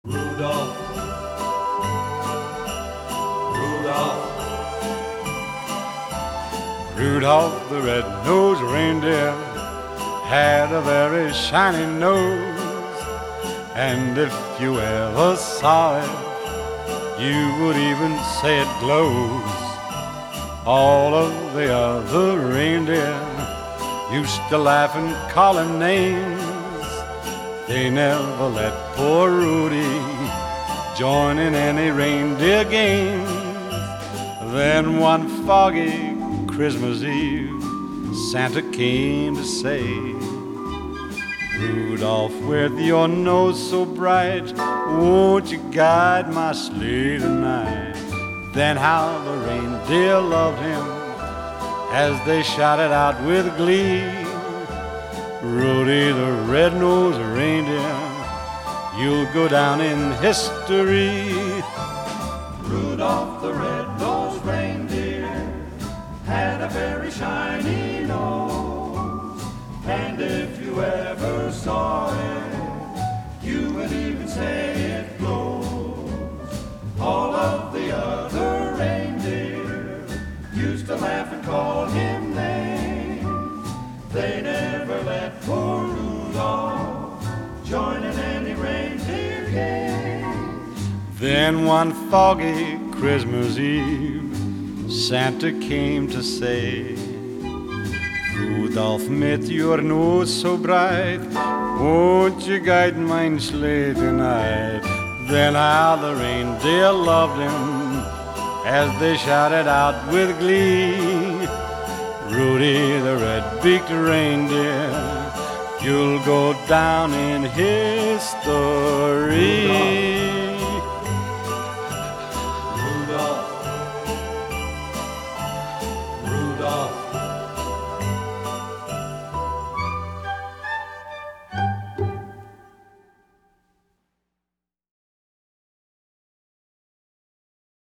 Rudolph, Rudolph, Rudolph the red-nosed reindeer had a very shiny nose, and if you ever saw it, you would even say it glows. All of the other reindeer used to laugh and call him names. They never let poor Rudy join in any reindeer games. Then one foggy Christmas Eve, Santa came to say, Rudolph, with your nose so bright, won't you guide my sleigh tonight? Then how the reindeer loved him as they shouted out with glee, Rudy the red-nosed reindeer, you'll go down in history. Rudolph the red-nosed reindeer had a very shiny nose, and if you ever saw it, you would even say it glows. All of the other reindeer used to laugh and call him names. They never let poor Rudolph join in any reindeer game. Then one foggy Christmas Eve, Santa came to say, Rudolph, with your nose so bright, won't you guide mine sleigh tonight? Then how the reindeer loved him as they shouted out with glee, Rudy the red-beaked reindeer, you'll go down in history.